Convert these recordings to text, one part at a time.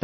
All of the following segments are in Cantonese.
第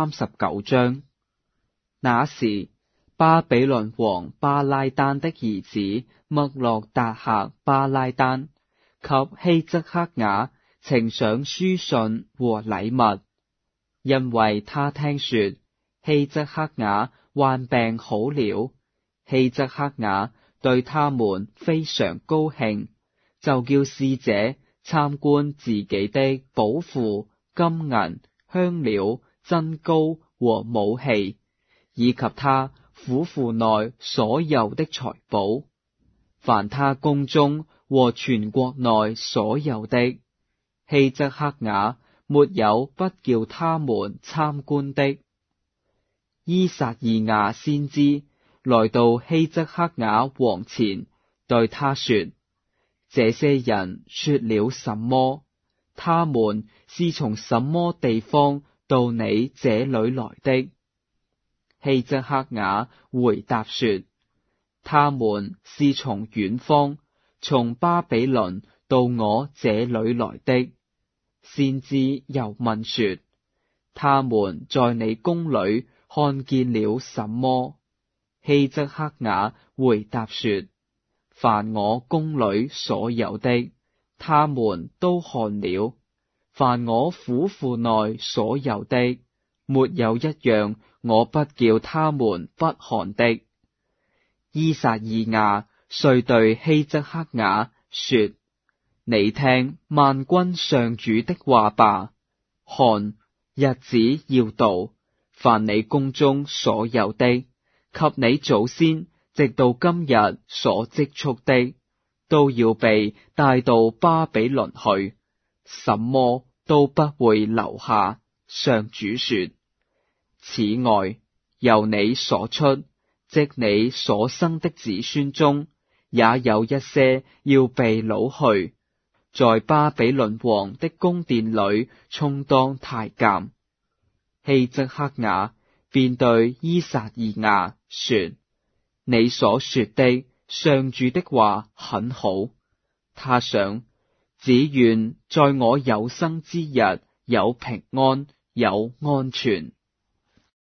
39章。那時，巴比倫王巴拉丹的兒子默洛達客巴拉丹給希則克雅呈上書信和禮物，因為他聽說希則克雅患病好了。希則克雅對他們非常高興，就叫使者參觀自己的寶庫、金銀、香料、珍膏和武器，以及他府庫內所有的財寶，凡他宮中和全國內所有的，希則克雅沒有不叫他們參觀的。依撒意亞先知來到希則克雅王前，對他說：這些人說了什麼？他們是從什麼地方到你這裏來的？希則克雅回答說：他們是從遠方，從巴比倫到我這裏來的。先知又問說：他們在你宮裏看見了什麼？希則克雅回答說：凡我宮裏所有的，他們都看了；凡我府庫內所有的，沒有一樣我不叫他們不看的。依撒意亞遂對希則克雅說：你聽萬軍上主的話吧。看，日子要到，凡你宮中所有的，及你祖先直到今日所積蓄的，都要被帶到巴比倫去，什麼都不會留下。上主說。此外，由你所出，即你所生的子孫中，也有一些要被擄去，在巴比倫王的宮殿裏充當太監。希則克雅便對依撒意亞說：你所說的上主的話很好。他想，只願在我有生之日有平安，有安全。